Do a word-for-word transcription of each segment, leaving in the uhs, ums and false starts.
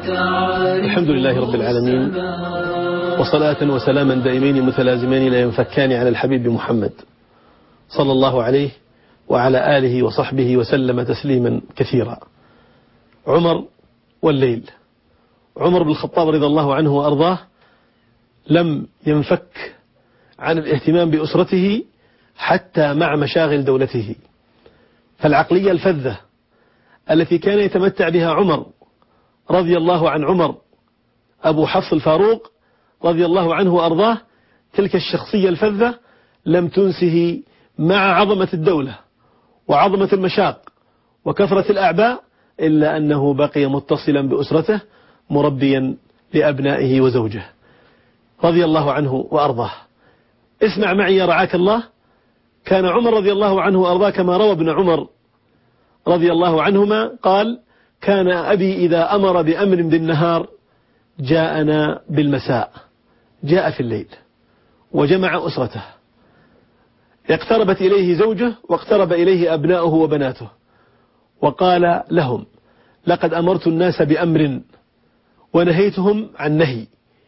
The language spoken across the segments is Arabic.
الحمد لله رب العالمين، وصلاة وسلاما دائمين متلازمين لا ينفكان على الحبيب محمد صلى الله عليه وعلى آله وصحبه وسلم تسليما كثيرا. عمر والليل. عمر بن الخطاب رضي الله عنه وأرضاه لم ينفك عن الاهتمام بأسرته حتى مع مشاغل دولته، فالعقلية الفذة التي كان يتمتع بها عمر رضي الله عن عمر أبو حفص الفاروق رضي الله عنه وأرضاه، تلك الشخصية الفذة لم تنسه مع عظمة الدولة وعظمة المشاق وكثرة الأعباء، إلا أنه بقي متصلا بأسرته مربيا لأبنائه وزوجه رضي الله عنه وأرضاه. اسمع معي يا رعاك الله. كان عمر رضي الله عنه وأرضاه كما روى ابن عمر رضي الله عنهما قال: كان أبي إذا أمر بأمر بالنهار جاءنا بالمساء، جاء في الليل وجمع أسرته، اقتربت إليه زوجه واقترب إليه أبناؤه وبناته، وقال لهم: لقد أمرت الناس بأمر ونهيتهم عن نهي،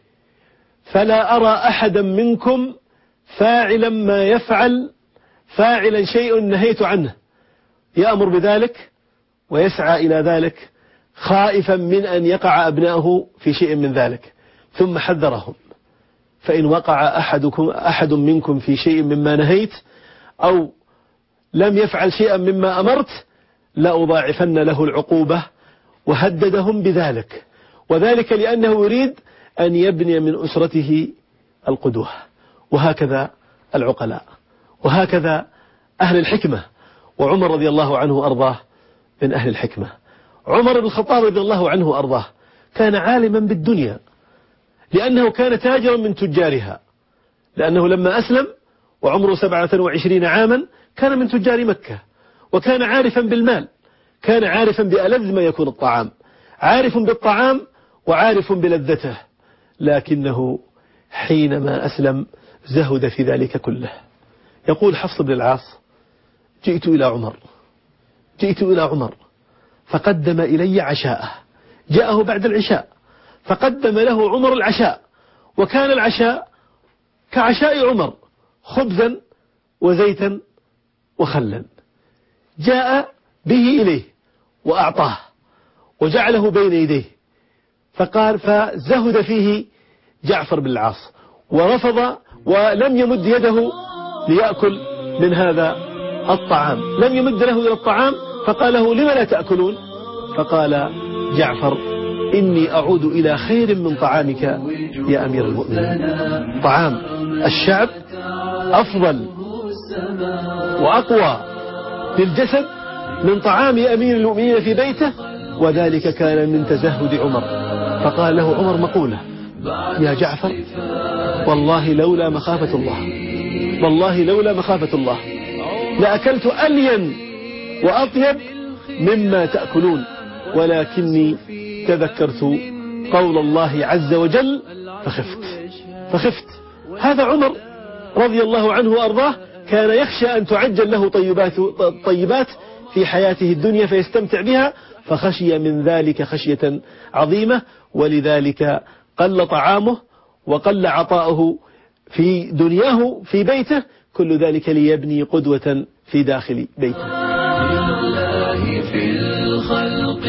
فلا أرى أحدا منكم فاعلا ما يفعل فاعلا شيء نهيت عنه، يأمر بذلك ويسعى إلى ذلك خائفا من أن يقع أبناؤه في شيء من ذلك، ثم حذرهم: فإن وقع أحدكم أحد منكم في شيء مما نهيت أو لم يفعل شيئا مما أمرت لأضاعفن له العقوبة، وهددهم بذلك، وذلك لأنه يريد أن يبني من أسرته القدوة. وهكذا العقلاء، وهكذا أهل الحكمة، وعمر رضي الله عنه وأرضاه من أهل الحكمة. عمر بن الخطاب رضي الله عنه وأرضاه كان عالما بالدنيا، لأنه كان تاجرا من تجارها، لأنه لما أسلم وعمره سبعة وعشرين عاما كان من تجار مكة، وكان عارفا بالمال، كان عارفا بألذ ما يكون الطعام، عارف بالطعام وعارف بلذته، لكنه حينما أسلم زهد في ذلك كله. يقول حفص بن العاص: جئت إلى عمر جئت إلى عمر فقدم إلي عشاءه، جاءه بعد العشاء فقدم له عمر العشاء، وكان العشاء كعشاء عمر، خبزا وزيتا وخلا، جاء به إليه وأعطاه وجعله بين يديه، فقال فزهد فيه جعفر بن العاص ورفض ولم يمد يده ليأكل من هذا الطعام، لم يمد له إلى الطعام، فقال له: لم لا تأكلون؟ فقال جعفر: إني أعود إلى خير من طعامك يا أمير المؤمنين. طعام الشعب أفضل وأقوى للجسد من طعام أمير المؤمنين في بيته، وذلك كان من تزهد عمر. فقال له عمر مقولة: يا جعفر، والله لولا مخافة الله والله لولا مخافة الله لأكلت ألين وأطيب مما تأكلون، ولكني تذكرت قول الله عز وجل فخفت فخفت هذا عمر رضي الله عنه وأرضاه كان يخشى أن تعجل له طيبات طيبات في حياته الدنيا فيستمتع بها، فخشي من ذلك خشية عظيمة، ولذلك قل طعامه وقل عطاؤه في دنياه في بيته، كل ذلك ليبني قدوة في داخل بيته. لله في الخلق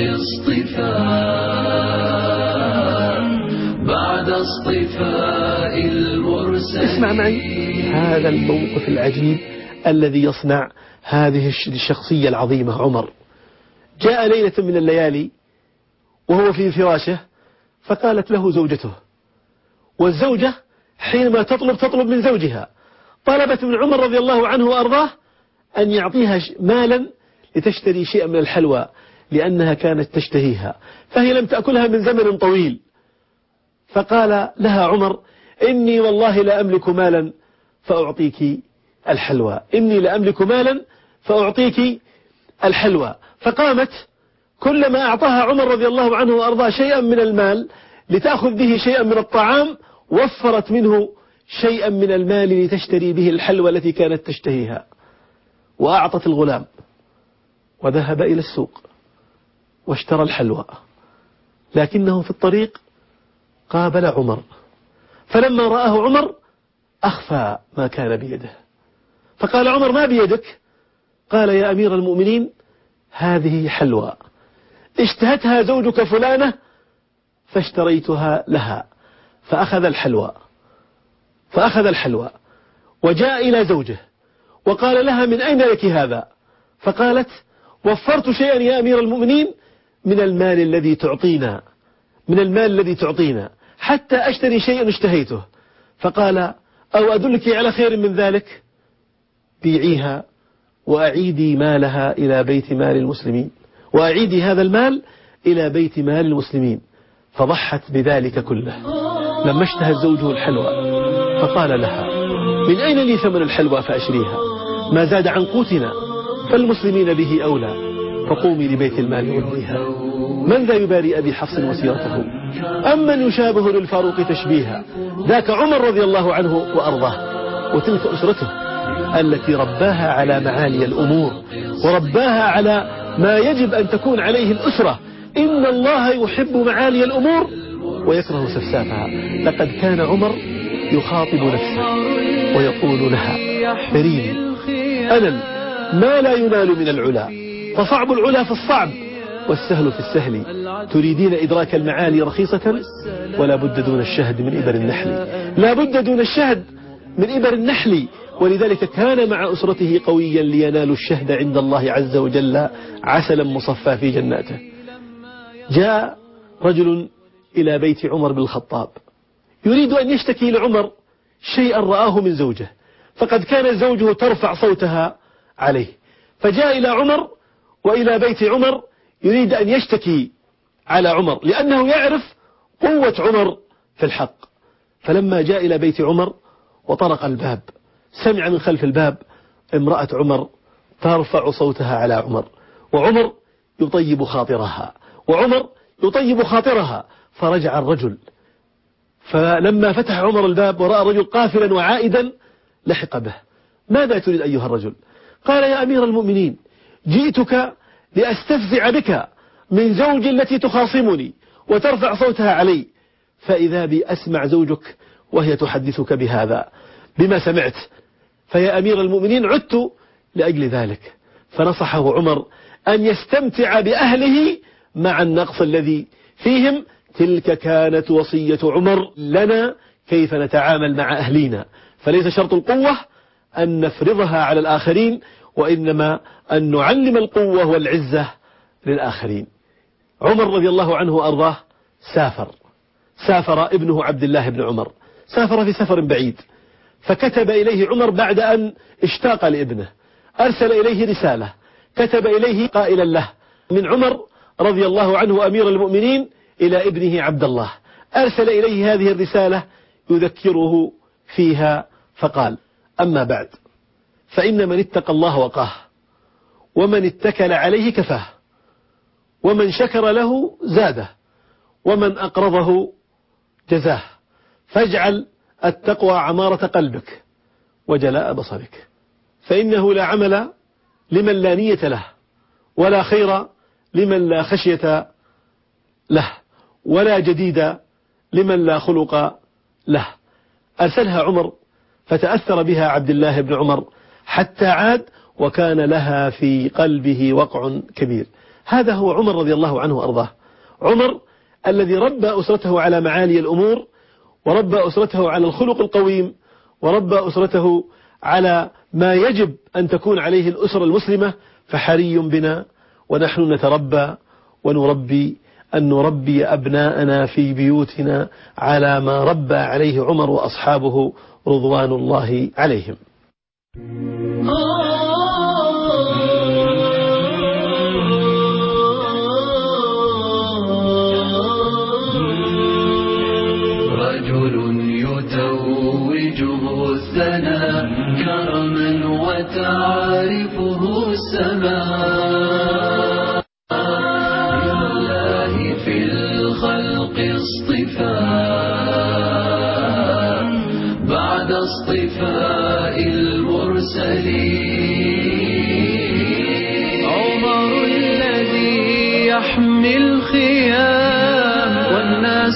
اصطفاء بعد اصطفاء المرسلين. اسمع معي هذا الموقف العجيب الذي يصنع هذه الشخصية العظيمة. عمر جاء ليلة من الليالي وهو في فراشه، فقالت له زوجته، والزوجة حينما تطلب تطلب من زوجها، طلبت من عمر رضي الله عنه وأرضاه أن يعطيها مالا لتشتري شيئا من الحلوى، لأنها كانت تشتهيها، فهي لم تأكلها من زمن طويل. فقال لها عمر: إني والله لا أملك مالا فأعطيك الحلوى، إني لا أملك مالا فأعطيك الحلوى. فقامت كلما أعطاها عمر رضي الله عنه وأرضاه شيئا من المال لتأخذ به شيئا من الطعام، وفرت منه شيئا من المال لتشتري به الحلوى التي كانت تشتهيها، وأعطت الغلام وذهب إلى السوق واشترى الحلوى لكنه في الطريق قابل عمر، فلما رآه عمر أخفى ما كان بيده، فقال عمر: ما بيدك؟ قال: يا أمير المؤمنين، هذه حلوى اشتهتها زوجك فلانة فاشتريتها لها. فأخذ الحلوى فأخذ الحلوى وجاء إلى زوجه وقال لها: من أين لك هذا؟ فقالت: وفرت شيئا يا أمير المؤمنين من المال الذي تعطينا من المال الذي تعطينا حتى أشتري شيئا اشتهيته. فقال: أو أدلك على خير من ذلك؟ بيعيها وأعيدي مالها إلى بيت مال المسلمين، وأعيدي هذا المال إلى بيت مال المسلمين. فضحت بذلك كله. لما اشتهت زوجه الحلوى فقال لها: من أين لي ثمن الحلوى فأشريها؟ ما زاد عن قوتنا، فالمسلمين به أولى، فقومي لبيت المال ورديها. من ذا يباري أبي حفص وسيرته، أمن يشابه للفاروق تشبيها؟ ذاك عمر رضي الله عنه وأرضاه، وتلك أسرته التي رباها على معالي الأمور، ورباها على ما يجب أن تكون عليه الأسرة. إن الله يحب معالي الأمور ويكره سفسافها. لقد كان عمر يخاطب نفسه ويقول لها: بريني أنا ما لا ينال من العلا، فصعب العلا في الصعب والسهل في السهل. تريدين إدراك المعالي رخيصة، ولا بد دون الشهد من إبر النحل، لا بد دون الشهد من إبر النحل. ولذلك كان مع أسرته قويا لينالوا الشهد عند الله عز وجل عسلا مصفى في جناته. جاء رجل إلى بيت عمر بن الخطاب يريد أن يشتكي لعمر شيئا رآه من زوجه، فقد كان زوجه ترفع صوتها عليه، فجاء إلى عمر وإلى بيت عمر يريد أن يشتكي على عمر، لأنه يعرف قوة عمر في الحق. فلما جاء إلى بيت عمر وطرق الباب، سمع من خلف الباب امرأة عمر ترفع صوتها على عمر، وعمر يطيب خاطرها وعمر يطيب خاطرها. فرجع الرجل، فلما فتح عمر الباب ورأى الرجل قافلا وعائدا لحق به. ماذا تريد أيها الرجل؟ قال: يا أمير المؤمنين، جئتك لأستفزع بك من زوجي التي تخاصمني وترفع صوتها علي، فإذا بي أسمع زوجك وهي تحدثك بهذا بما سمعت. فيا أمير المؤمنين، عدت لأجل ذلك. فنصحه عمر أن يستمتع بأهله مع النقص الذي فيهم. تلك كانت وصية عمر لنا كيف نتعامل مع أهلينا، فليس شرط القوة أن نفرضها على الآخرين، وإنما أن نعلم القوة والعزة للآخرين. عمر رضي الله عنه وأرضاه سافر سافر ابنه عبد الله بن عمر، سافر في سفر بعيد، فكتب إليه عمر بعد أن اشتاق لابنه، أرسل إليه رسالة كتب إليه قائلا له من عمر رضي الله عنه أمير المؤمنين إلى ابنه عبد الله، أرسل إليه هذه الرسالة يذكره فيها فقال: أما بعد، فإن من اتقى الله وقاه، ومن اتكل عليه كفاه، ومن شكر له زاده، ومن أقرضه جزاه، فاجعل التقوى عمارة قلبك وجلاء بصرك، فإنه لا عمل لمن لا نية له، ولا خير لمن لا خشية له، ولا جديد لمن لا خلق له. أرسلها عمر فتأثر بها عبد الله بن عمر حتى عاد، وكان لها في قلبه وقع كبير. هذا هو عمر رضي الله عنه وأرضاه، عمر الذي ربى أسرته على معالي الأمور، وربى أسرته على الخلق القويم، وربى أسرته على ما يجب أن تكون عليه الأسرة المسلمة. فحري بنا ونحن نتربى ونربي أن نربي أبناءنا في بيوتنا على ما ربى عليه عمر وأصحابه رضوان الله عليهم. رجل يتوجه الثناء كرما وتعرفه السماء، لله في الخلق اصطفاء بعد اصطفاء المرسلين. عمر الذي يحمي الخيام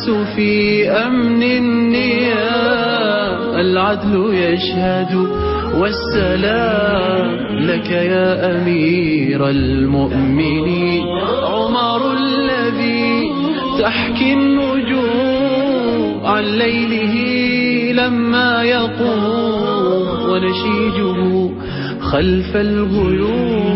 الناس في أمن النيام، العدل يشهد والسلام لك يا أمير المؤمنين. عمر الذي تحكي النجوم عن ليله لما يقوم، ونشيجه خلف الغيوم